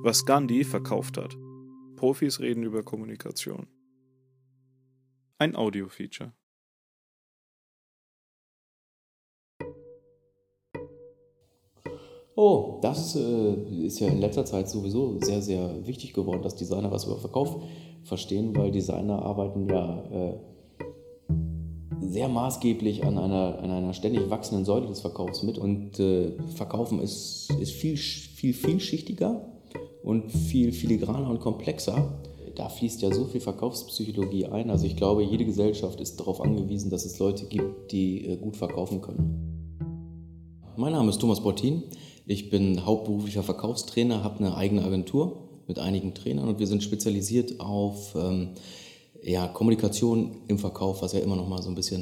Was Gandhi verkauft hat. Profis reden über Kommunikation. Ein Audio-Feature. Oh, das ist ja in letzter Zeit sowieso sehr, sehr wichtig geworden, dass Designer was über Verkauf verstehen, weil Designer arbeiten ja sehr maßgeblich an einer ständig wachsenden Säule des Verkaufs mit. Und Verkaufen ist viel vielschichtiger und viel filigraner und komplexer. Da fließt ja so viel Verkaufspsychologie ein. Also ich glaube, jede Gesellschaft ist darauf angewiesen, dass es Leute gibt, die gut verkaufen können. Mein Name ist Thomas Bortin. Ich bin hauptberuflicher Verkaufstrainer, habe eine eigene Agentur mit einigen Trainern und wir sind spezialisiert auf Kommunikation im Verkauf, was ja immer noch mal so ein bisschen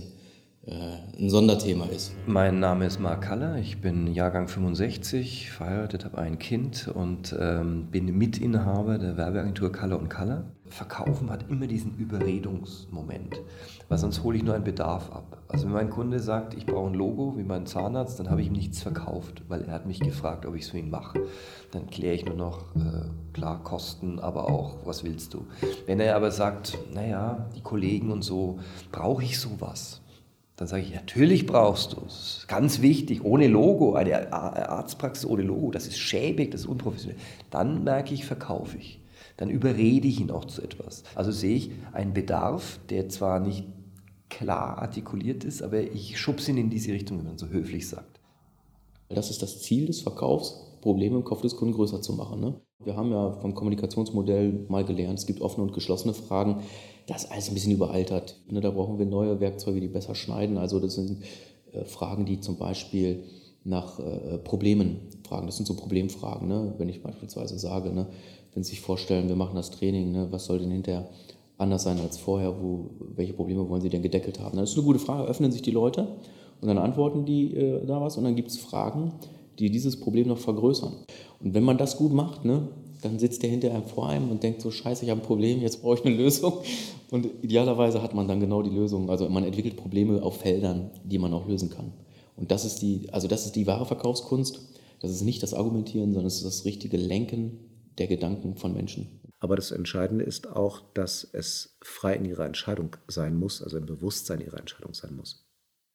ein Sonderthema ist. Mein Name ist Marc Kaller, ich bin Jahrgang 65, verheiratet, habe ein Kind und bin Mitinhaber der Werbeagentur Kaller & Kaller. Verkaufen hat immer diesen Überredungsmoment, weil sonst hole ich nur einen Bedarf ab. Also wenn mein Kunde sagt, ich brauche ein Logo wie mein Zahnarzt, dann habe ich ihm nichts verkauft, weil er hat mich gefragt, ob ich es für ihn mache. Dann kläre ich nur noch, klar, Kosten, aber auch, was willst du? Wenn er aber sagt, naja, die Kollegen und so, brauche ich sowas? Dann sage ich, natürlich brauchst du es. Ganz wichtig, ohne Logo, eine Arztpraxis ohne Logo, das ist schäbig, das ist unprofessionell. Dann merke ich, verkaufe ich. Dann überrede ich ihn auch zu etwas. Also sehe ich einen Bedarf, der zwar nicht klar artikuliert ist, aber ich schubse ihn in diese Richtung, wenn man so höflich sagt. Das ist das Ziel des Verkaufs, Probleme im Kopf des Kunden größer zu machen. Ne? Wir haben ja vom Kommunikationsmodell mal gelernt, es gibt offene und geschlossene Fragen. Das ist alles ein bisschen überaltert. Ne? Da brauchen wir neue Werkzeuge, die besser schneiden. Also das sind Fragen, die zum Beispiel nach Problemen fragen. Das sind so Problemfragen. Ne? Wenn ich beispielsweise sage, ne, wenn Sie sich vorstellen, wir machen das Training, ne, was soll denn hinterher anders sein als vorher? Welche Probleme wollen Sie denn gedeckelt haben? Das ist eine gute Frage. Öffnen sich die Leute und dann antworten die da was. Und dann gibt es Fragen, die dieses Problem noch vergrößern. Und wenn man das gut macht, ne, dann sitzt der hinter einem vor einem und denkt so, scheiße, ich habe ein Problem, jetzt brauche ich eine Lösung. Und idealerweise hat man dann genau die Lösung. Also man entwickelt Probleme auf Feldern, die man auch lösen kann. Und das ist die wahre Verkaufskunst. Das ist nicht das Argumentieren, sondern es ist das richtige Lenken der Gedanken von Menschen. Aber das Entscheidende ist auch, dass es frei in ihrer Entscheidung sein muss, also im Bewusstsein ihrer Entscheidung sein muss.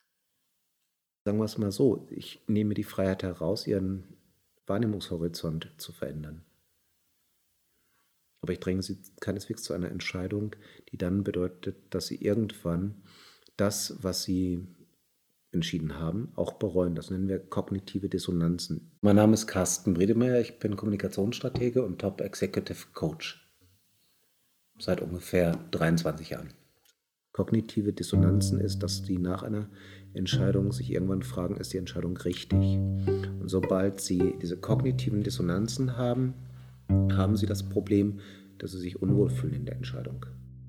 Sagen wir es mal so, ich nehme die Freiheit heraus, ihren Wahrnehmungshorizont zu verändern. Aber ich dränge sie keineswegs zu einer Entscheidung, die dann bedeutet, dass sie irgendwann das, was sie entschieden haben, auch bereuen. Das nennen wir kognitive Dissonanzen. Mein Name ist Carsten Bredemeyer, ich bin Kommunikationsstratege und Top Executive Coach. Seit ungefähr 23 Jahren. Kognitive Dissonanzen ist, dass die nach einer Entscheidung sich irgendwann fragen, ist die Entscheidung richtig? Und sobald sie diese kognitiven Dissonanzen haben, haben sie das Problem, dass sie sich unwohl fühlen in der Entscheidung.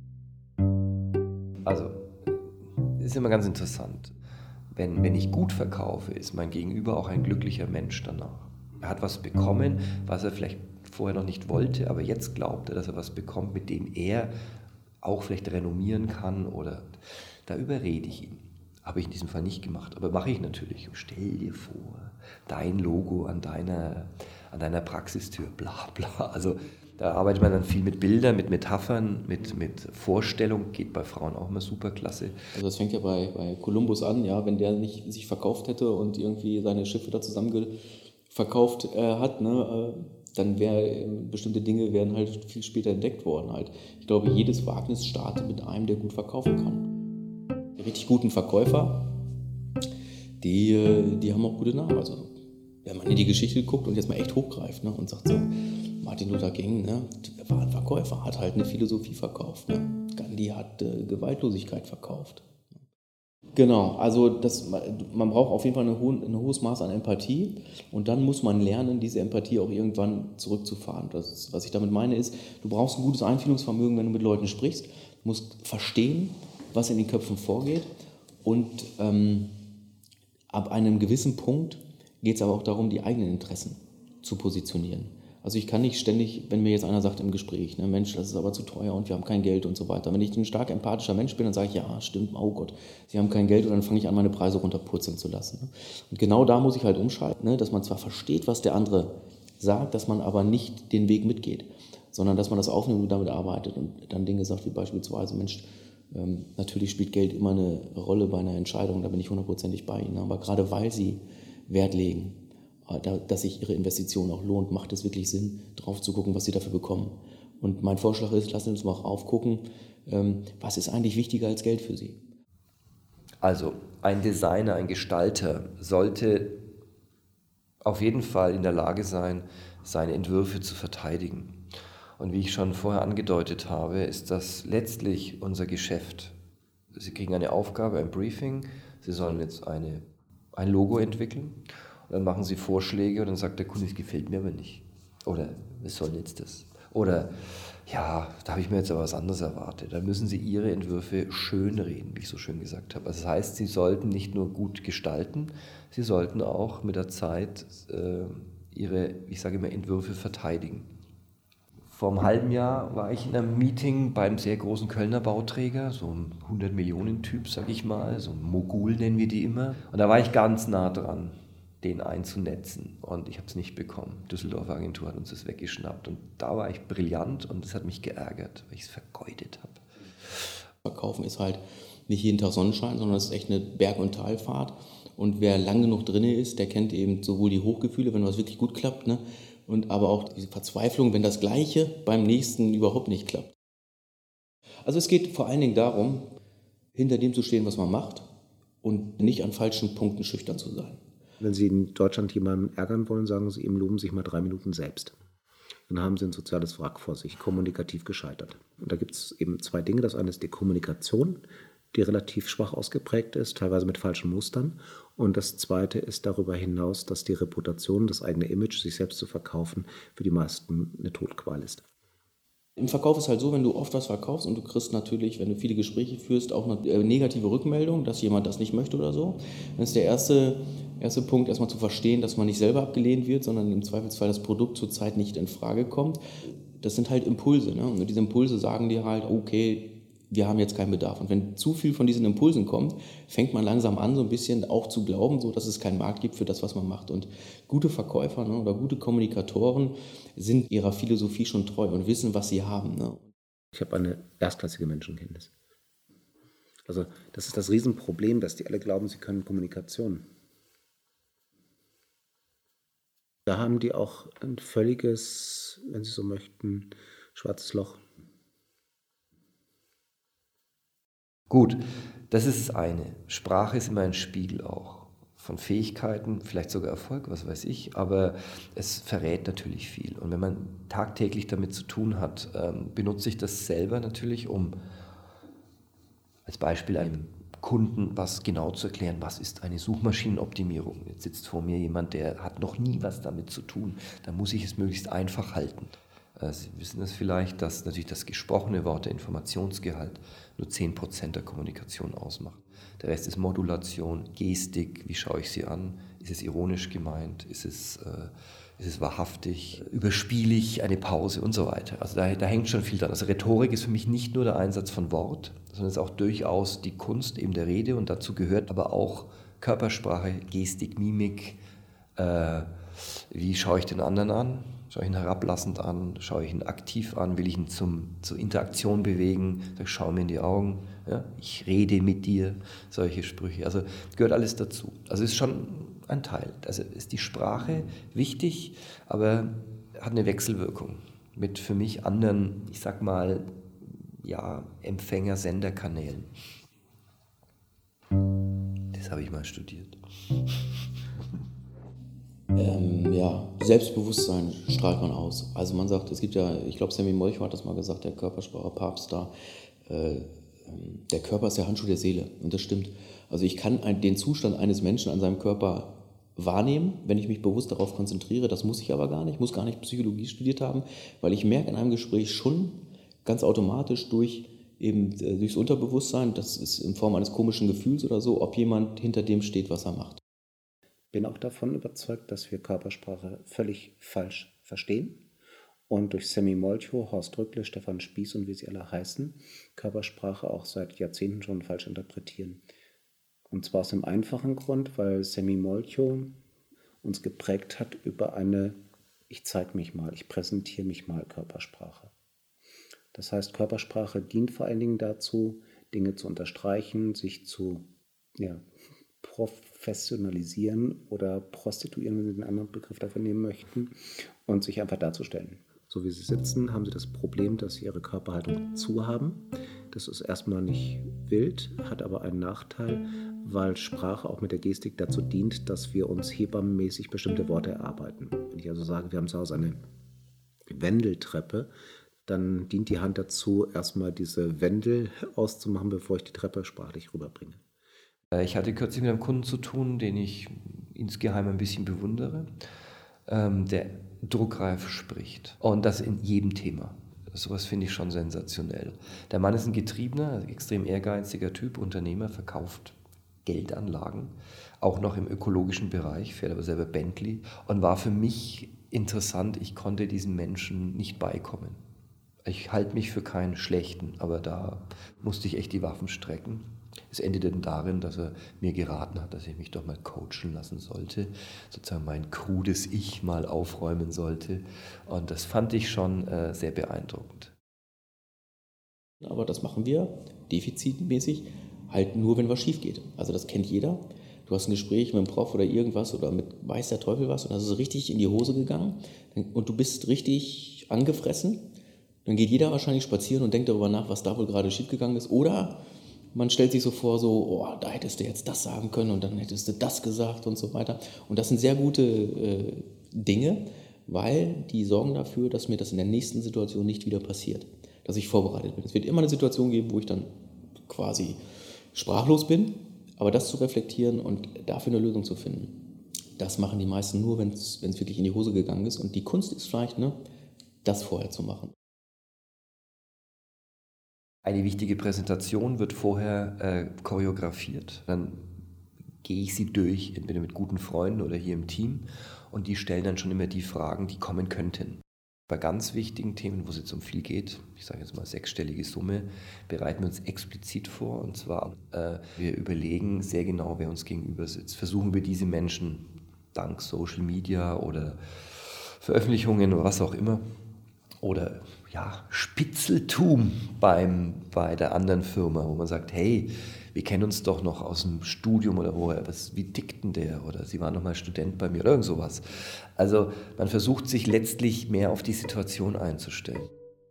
Also, ist immer ganz interessant. Wenn ich gut verkaufe, ist mein Gegenüber auch ein glücklicher Mensch danach. Er hat was bekommen, was er vielleicht vorher noch nicht wollte, aber jetzt glaubt er, dass er was bekommt, mit dem er auch vielleicht renommieren kann oder da überrede ich ihn. Habe ich in diesem Fall nicht gemacht, aber mache ich natürlich. Stell dir vor, dein Logo an deiner Praxistür, bla bla. Also da arbeitet man dann viel mit Bildern, mit Metaphern, mit Vorstellung, geht bei Frauen auch immer super klasse. Also das fängt ja bei Kolumbus an, ja, wenn der nicht sich verkauft hätte und irgendwie seine Schiffe da zusammenverkauft hat, ne, dann bestimmte Dinge wären halt viel später entdeckt worden halt. Ich glaube, jedes Wagnis startet mit einem, der gut verkaufen kann. Die richtig guten Verkäufer, die haben auch gute Namen. Also wenn man in die Geschichte guckt und jetzt mal echt hochgreift, ne, und sagt so, Martin Luther King, ne, war ein Verkäufer, hat halt eine Philosophie verkauft. Ne. Gandhi hat Gewaltlosigkeit verkauft. Genau, also man braucht auf jeden Fall ein hohes Maß an Empathie und dann muss man lernen, diese Empathie auch irgendwann zurückzufahren. Was ich damit meine ist, du brauchst ein gutes Einfühlungsvermögen, wenn du mit Leuten sprichst, du musst verstehen, was in den Köpfen vorgeht und ab einem gewissen Punkt geht es aber auch darum, die eigenen Interessen zu positionieren. Also ich kann nicht ständig, wenn mir jetzt einer sagt im Gespräch, ne, Mensch, das ist aber zu teuer und wir haben kein Geld und so weiter. Wenn ich ein stark empathischer Mensch bin, dann sage ich, ja, stimmt, oh Gott, Sie haben kein Geld und dann fange ich an, meine Preise runterpurzeln zu lassen. Ne? Und genau da muss ich halt umschalten, ne, dass man zwar versteht, was der andere sagt, dass man aber nicht den Weg mitgeht, sondern dass man das aufnimmt und damit arbeitet und dann Dinge sagt wie beispielsweise, Mensch, natürlich spielt Geld immer eine Rolle bei einer Entscheidung, da bin ich 100%ig bei Ihnen, aber gerade weil Sie Wert legen, dass sich Ihre Investition auch lohnt, macht es wirklich Sinn, drauf zu gucken, was Sie dafür bekommen. Und mein Vorschlag ist, lassen Sie uns mal aufgucken, was ist eigentlich wichtiger als Geld für Sie? Also ein Designer, ein Gestalter sollte auf jeden Fall in der Lage sein, seine Entwürfe zu verteidigen. Und wie ich schon vorher angedeutet habe, ist das letztlich unser Geschäft. Sie kriegen eine Aufgabe, ein Briefing, Sie sollen jetzt ein Logo entwickeln und dann machen Sie Vorschläge und dann sagt der Kunde, es gefällt mir aber nicht. Oder was soll jetzt das? Oder ja, da habe ich mir jetzt aber was anderes erwartet. Dann müssen Sie Ihre Entwürfe schönreden, wie ich so schön gesagt habe. Also das heißt, Sie sollten nicht nur gut gestalten, Sie sollten auch mit der Zeit Ihre, ich sage immer, Entwürfe verteidigen. Vor einem halben Jahr war ich in einem Meeting beim sehr großen Kölner Bauträger, so ein 100-Millionen-Typ, sag ich mal, so ein Mogul nennen wir die immer. Und da war ich ganz nah dran, den einzunetzen und ich habe es nicht bekommen. Düsseldorfer Agentur hat uns das weggeschnappt und da war ich brillant und das hat mich geärgert, weil ich es vergeudet habe. Verkaufen ist halt nicht jeden Tag Sonnenschein, sondern es ist echt eine Berg- und Talfahrt und wer lang genug drin ist, der kennt eben sowohl die Hochgefühle, wenn was wirklich gut klappt, ne? Und aber auch diese Verzweiflung, wenn das Gleiche beim nächsten überhaupt nicht klappt. Also es geht vor allen Dingen darum, hinter dem zu stehen, was man macht und nicht an falschen Punkten schüchtern zu sein. Wenn Sie in Deutschland jemanden ärgern wollen, sagen Sie ihm, loben sich mal 3 Minuten selbst. Dann haben Sie ein soziales Wrack vor sich, kommunikativ gescheitert. Und da gibt es eben 2 Dinge. Das eine ist die Kommunikation, die relativ schwach ausgeprägt ist, teilweise mit falschen Mustern. Und das zweite ist darüber hinaus, dass die Reputation, das eigene Image, sich selbst zu verkaufen, für die meisten eine Todqual ist. Im Verkauf ist halt so, wenn du oft was verkaufst und du kriegst natürlich, wenn du viele Gespräche führst, auch eine negative Rückmeldung, dass jemand das nicht möchte oder so. Dann ist der erste Punkt, erstmal zu verstehen, dass man nicht selber abgelehnt wird, sondern im Zweifelsfall das Produkt zurzeit nicht in Frage kommt. Das sind halt Impulse, ne? Und diese Impulse sagen dir halt, okay, wir haben jetzt keinen Bedarf. Und wenn zu viel von diesen Impulsen kommt, fängt man langsam an, so ein bisschen auch zu glauben, so dass es keinen Markt gibt für das, was man macht. Und gute Verkäufer, ne, oder gute Kommunikatoren sind ihrer Philosophie schon treu und wissen, was sie haben. Ne? Ich habe eine erstklassige Menschenkenntnis. Also das ist das Riesenproblem, dass die alle glauben, sie können Kommunikation. Da haben die auch ein völliges, wenn Sie so möchten, schwarzes Loch. Gut, das ist das eine. Sprache ist immer ein Spiegel auch von Fähigkeiten, vielleicht sogar Erfolg, was weiß ich, aber es verrät natürlich viel. Und wenn man tagtäglich damit zu tun hat, benutze ich das selber natürlich, um als Beispiel einem Kunden was genau zu erklären, was ist eine Suchmaschinenoptimierung. Jetzt sitzt vor mir jemand, der hat noch nie was damit zu tun. Da muss ich es möglichst einfach halten. Sie wissen es vielleicht, dass natürlich das gesprochene Wort, der Informationsgehalt, nur 10% der Kommunikation ausmacht. Der Rest ist Modulation, Gestik, wie schaue ich sie an, ist es ironisch gemeint, ist es wahrhaftig, überspiele ich eine Pause und so weiter. Also da hängt schon viel dran. Also Rhetorik ist für mich nicht nur der Einsatz von Wort, sondern es ist auch durchaus die Kunst eben der Rede und dazu gehört aber auch Körpersprache, Gestik, Mimik. Wie schaue ich den anderen an? Schaue ich ihn herablassend an? Schaue ich ihn aktiv an? Will ich ihn zur Interaktion bewegen? Schau mir in die Augen. Ja? Ich rede mit dir. Solche Sprüche. Also gehört alles dazu. Also ist schon ein Teil. Also ist die Sprache wichtig, aber hat eine Wechselwirkung mit für mich anderen, ich sag mal, ja, Empfänger-Sender-Kanälen. Das habe ich mal studiert. Selbstbewusstsein strahlt man aus. Also man sagt, es gibt ja, ich glaube, Sammy Molcho hat das mal gesagt, der Körpersprache-Papst da, der Körper ist der Handschuh der Seele. Und das stimmt. Also ich kann den Zustand eines Menschen an seinem Körper wahrnehmen, wenn ich mich bewusst darauf konzentriere. Das muss ich aber gar nicht. Ich muss gar nicht Psychologie studiert haben, weil ich merke in einem Gespräch schon ganz automatisch durchs Unterbewusstsein, das ist in Form eines komischen Gefühls oder so, ob jemand hinter dem steht, was er macht. Bin auch davon überzeugt, dass wir Körpersprache völlig falsch verstehen und durch Sammy Molcho, Horst Rückle, Stefan Spieß und wie sie alle heißen, Körpersprache auch seit Jahrzehnten schon falsch interpretieren. Und zwar aus dem einfachen Grund, weil Sammy Molcho uns geprägt hat über eine ich zeige mich mal, ich präsentiere mich mal Körpersprache. Das heißt, Körpersprache dient vor allen Dingen dazu, Dinge zu unterstreichen, sich zu professionalisieren oder prostituieren, wenn Sie den anderen Begriff dafür nehmen möchten, und sich einfach darzustellen. So wie Sie sitzen, haben Sie das Problem, dass Sie Ihre Körperhaltung zu haben. Das ist erstmal nicht wild, hat aber einen Nachteil, weil Sprache auch mit der Gestik dazu dient, dass wir uns hebammenmäßig bestimmte Worte erarbeiten. Wenn ich also sage, wir haben zu Hause eine Wendeltreppe, dann dient die Hand dazu, erstmal diese Wendel auszumachen, bevor ich die Treppe sprachlich rüberbringe. Ich hatte kürzlich mit einem Kunden zu tun, den ich insgeheim ein bisschen bewundere, der druckreif spricht. Und das in jedem Thema. Sowas finde ich schon sensationell. Der Mann ist ein getriebener, extrem ehrgeiziger Typ, Unternehmer, verkauft Geldanlagen, auch noch im ökologischen Bereich, fährt aber selber Bentley und war für mich interessant, ich konnte diesen Menschen nicht beikommen. Ich halte mich für keinen Schlechten, aber da musste ich echt die Waffen strecken. Es endete dann darin, dass er mir geraten hat, dass ich mich doch mal coachen lassen sollte, sozusagen mein krudes Ich mal aufräumen sollte. Und das fand ich schon sehr beeindruckend. Aber das machen wir defizitmäßig halt nur, wenn was schief geht. Also das kennt jeder. Du hast ein Gespräch mit einem Prof oder irgendwas oder mit weiß der Teufel was und das ist richtig in die Hose gegangen und du bist richtig angefressen. Dann geht jeder wahrscheinlich spazieren und denkt darüber nach, was da wohl gerade schiefgegangen ist. Oder man stellt sich so vor, da hättest du jetzt das sagen können und dann hättest du das gesagt und so weiter. Und das sind sehr gute Dinge, weil die sorgen dafür, dass mir das in der nächsten Situation nicht wieder passiert. Dass ich vorbereitet bin. Es wird immer eine Situation geben, wo ich dann quasi sprachlos bin, aber das zu reflektieren und dafür eine Lösung zu finden, das machen die meisten nur, wenn es wirklich in die Hose gegangen ist. Und die Kunst ist vielleicht, das vorher zu machen. Eine wichtige Präsentation wird vorher choreografiert. Dann gehe ich sie durch, entweder mit guten Freunden oder hier im Team. Und die stellen dann schon immer die Fragen, die kommen könnten. Bei ganz wichtigen Themen, wo es jetzt um viel geht, ich sage jetzt mal 6-stellige Summe, bereiten wir uns explizit vor. Und zwar, wir überlegen sehr genau, wer uns gegenüber sitzt. Versuchen wir diese Menschen dank Social Media oder Veröffentlichungen oder was auch immer, oder Spitzeltum bei der anderen Firma, wo man sagt, hey, wir kennen uns doch noch aus dem Studium oder woher, wie tickt denn der? Oder Sie waren noch mal Student bei mir oder irgend sowas. Also man versucht sich letztlich mehr auf die Situation einzustellen.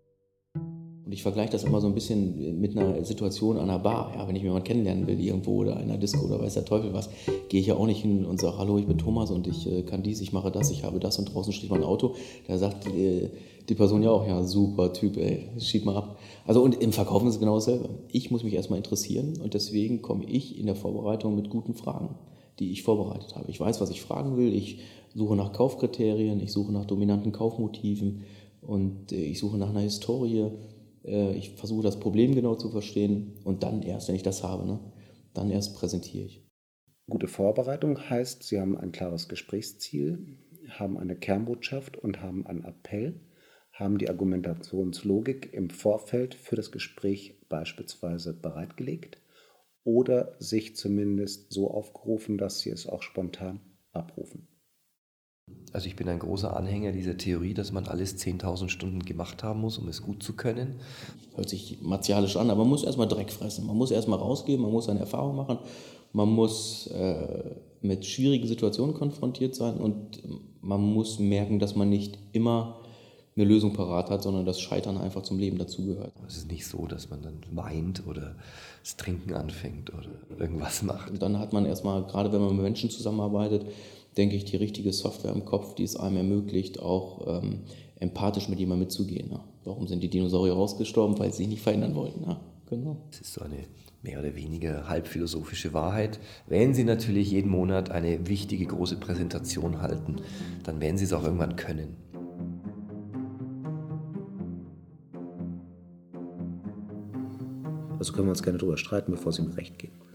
Und ich vergleiche das immer so ein bisschen mit einer Situation an einer Bar. Ja, wenn ich jemanden kennenlernen will irgendwo oder in einer Disco oder weiß der Teufel was, gehe ich ja auch nicht hin und sage, hallo, ich bin Thomas und ich kann dies, ich mache das, ich habe das und draußen steht mein Auto. Da sagt die Person ja auch, ja, super Typ, ey, schieb mal ab. Also und im Verkaufen ist es genau dasselbe. Ich muss mich erstmal interessieren und deswegen komme ich in der Vorbereitung mit guten Fragen, die ich vorbereitet habe. Ich weiß, was ich fragen will, ich suche nach Kaufkriterien, ich suche nach dominanten Kaufmotiven und ich suche nach einer Historie. Ich versuche das Problem genau zu verstehen und dann erst, wenn ich das habe, dann erst präsentiere ich. Gute Vorbereitung heißt, Sie haben ein klares Gesprächsziel, haben eine Kernbotschaft und haben einen Appell, haben die Argumentationslogik im Vorfeld für das Gespräch beispielsweise bereitgelegt oder sich zumindest so aufgerufen, dass Sie es auch spontan abrufen. Also ich bin ein großer Anhänger dieser Theorie, dass man alles 10.000 Stunden gemacht haben muss, um es gut zu können. Hört sich martialisch an, aber man muss erstmal Dreck fressen. Man muss erstmal rausgehen, man muss eine Erfahrung machen, man muss mit schwierigen Situationen konfrontiert sein und man muss merken, dass man nicht immer eine Lösung parat hat, sondern das Scheitern einfach zum Leben dazugehört. Es ist nicht so, dass man dann weint oder das Trinken anfängt oder irgendwas macht. Und dann hat man erstmal, gerade wenn man mit Menschen zusammenarbeitet, denke ich, die richtige Software im Kopf, die es einem ermöglicht, auch empathisch mit jemandem mitzugehen. Ja. Warum sind die Dinosaurier rausgestorben? Weil sie sich nicht verändern wollten. Ja, genau. Das ist so eine mehr oder weniger halbphilosophische Wahrheit. Wenn Sie natürlich jeden Monat eine wichtige große Präsentation halten, dann werden Sie es auch irgendwann können. Also können wir uns gerne darüber streiten, bevor Sie mir recht geben.